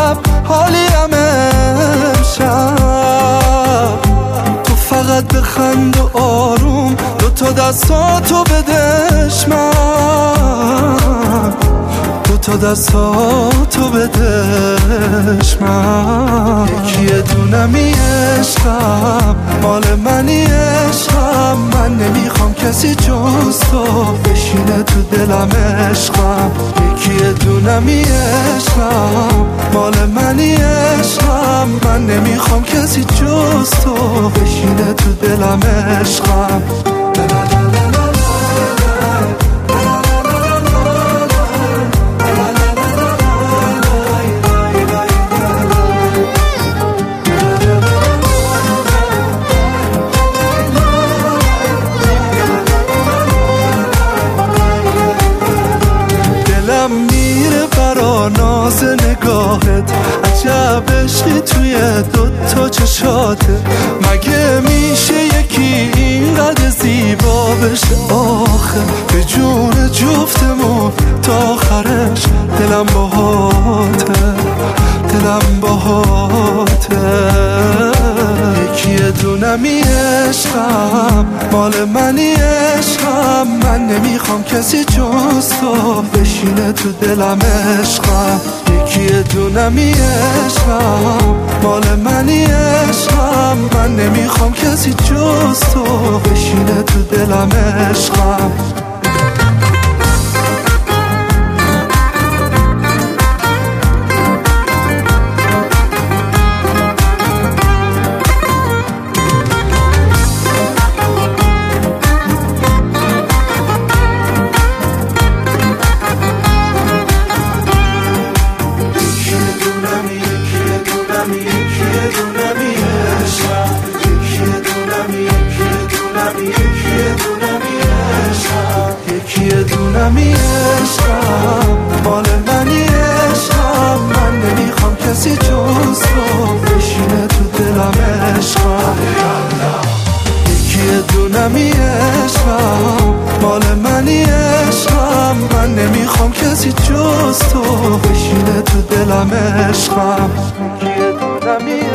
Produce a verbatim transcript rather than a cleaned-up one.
شب حالیم امشب. تو فقط بخند و آروم دو تا دستاتو بدش من، دو تا دستاتو بدش من. یکی دونمی عشقم مال منی عشقم، من نمیخوام کسی جز تو بشینه تو دلم عشقم. یکی دونمی عشقم مال منی عشقم، من نمیخوام کسی جز تو بشینه تو دلم عشقم. ناز نگاهت عجب عشقی توی دوتا چشاته، مگه میشه یکی اینقدر زیبا بشه آخه؟ به جون جفتمون تا آخرش دلم باهاته، دلم باهاته. یکی دونمی عشقم مال منی عشقم، من نمیخوام کسی جز تو بشینه تو دلم عشقم. یکی دونمی عشقم مال منی عشقم، من نمیخوام کسی جز تو بشینه تو دلم عشقم. یکی دونمی عشقم مال منی عشقم، من نمیخوام کسی جز تو بشینه تو دلم عشقم. یکی دونمی عشقم مال منی عشقم، من نمیخوام کسی جز تو بشینه تو دلم عشقم. یکی دونمی